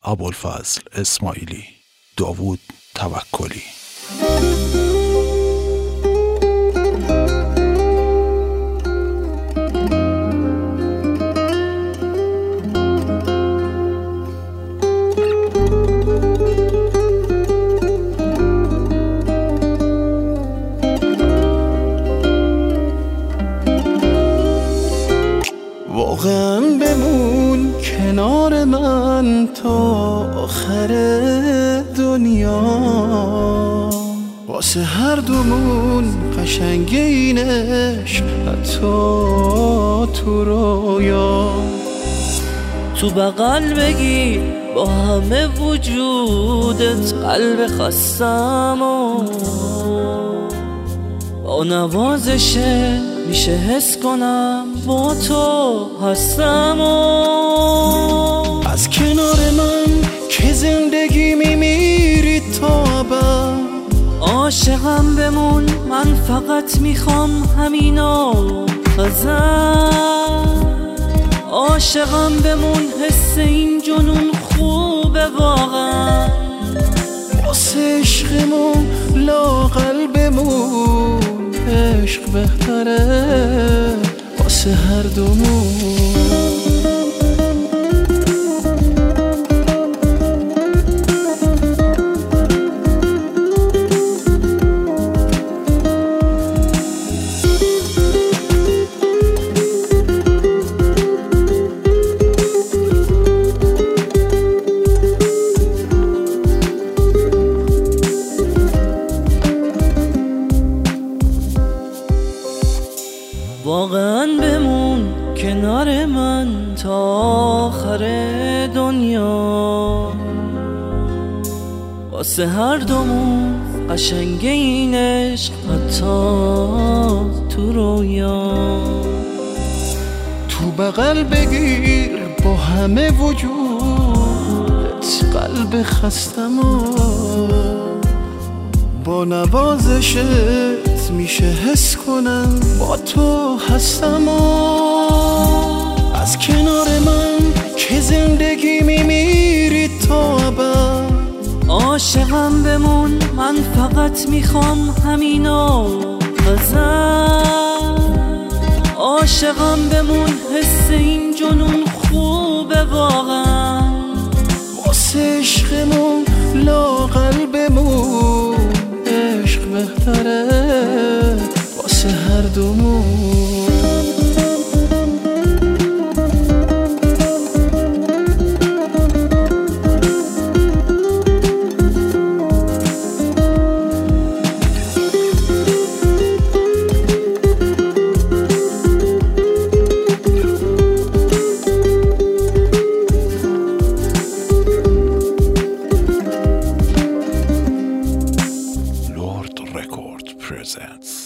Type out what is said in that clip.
ابوالفضل اسماعیلی، داوود توکلی. واقعا بمون کنار من تا آخر دنیا، واسه هر دومون قشنگ این عشق حتی تو رویا. تو بغل بگیر با همه وجودت قلب خستم و با نوازشه میشه حس کنم با تو هستم و از کنار من که زندگی میمیری تا ابد. عاشقم بمون من فقط میخوام همینو ازت. عاشقم بمون حس این جنون خوبه واقعا. واسه عشقمون لااقل بمون، عشق بهتره واسه هر دومون. واقعا بمون کنار من تا آخر دنیا، واسه هر دومون قشنگ این عشق حتی تو رویا. تو بغل بگیر با همه وجودت قلب خستم و با نوازشت میشه حس کنم با تو هستم و از کنار من که زندگی میمیری تا ابد. عاشقم بمون من فقط میخوام همینو ازت. عاشقم بمون حس این جنون خوبه واقعا. واسه عشقمون لااقل بمون، عشق بهتره واسه هر دومون. Lord Record presents